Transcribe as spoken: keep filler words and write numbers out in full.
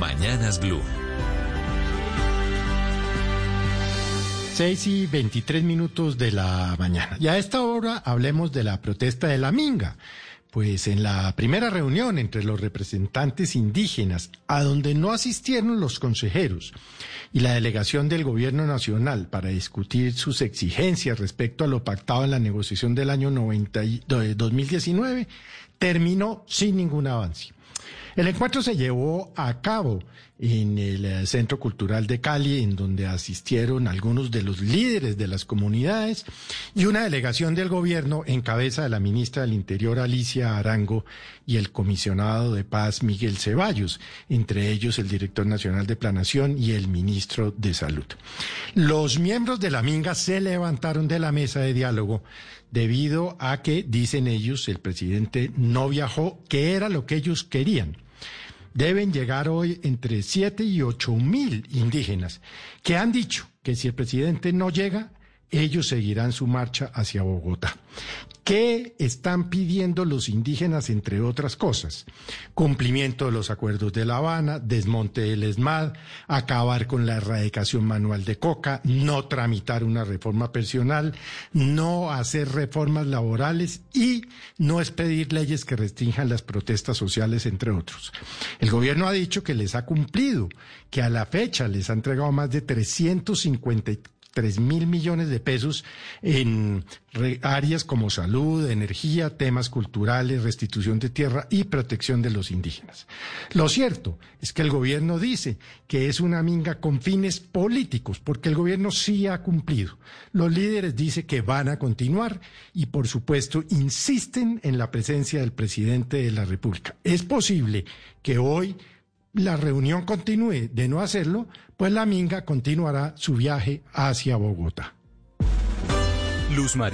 Mañanas Blue. seis y veintitrés minutos de la mañana. Y a esta hora hablemos de la protesta de la Minga. Pues en la primera reunión entre los representantes indígenas, a donde no asistieron los consejeros y la delegación del gobierno nacional para discutir sus exigencias respecto a lo pactado en la negociación del año noventa y dos mil diecinueve, terminó sin ningún avance. El encuentro se llevó a cabo en el Centro Cultural de Cali, en donde asistieron algunos de los líderes de las comunidades y una delegación del gobierno en cabeza de la ministra del Interior, Alicia Arango, y el comisionado de paz, Miguel Ceballos, entre ellos el director nacional de Planación y el ministro de Salud. Los miembros de la Minga se levantaron de la mesa de diálogo debido a que, dicen ellos, el presidente no viajó, que era lo que ellos querían. Deben llegar hoy entre siete y ocho mil indígenas que han dicho que si el presidente no llega, ellos seguirán su marcha hacia Bogotá. ¿Qué están pidiendo los indígenas, entre otras cosas? Cumplimiento de los acuerdos de La Habana, desmonte del ESMAD, acabar con la erradicación manual de coca, no tramitar una reforma pensional, no hacer reformas laborales y no expedir leyes que restrinjan las protestas sociales, entre otros. El gobierno ha dicho que les ha cumplido, que a la fecha les ha entregado más de trescientos cincuenta y tres mil millones de pesos en áreas como salud, energía, temas culturales, restitución de tierra y protección de los indígenas. Lo cierto es que el gobierno dice que es una minga con fines políticos, porque el gobierno sí ha cumplido. Los líderes dicen que van a continuar y, por supuesto, insisten en la presencia del presidente de la República. Es posible que hoy la reunión continúe. De no hacerlo, pues la Minga continuará su viaje hacia Bogotá. Luz María.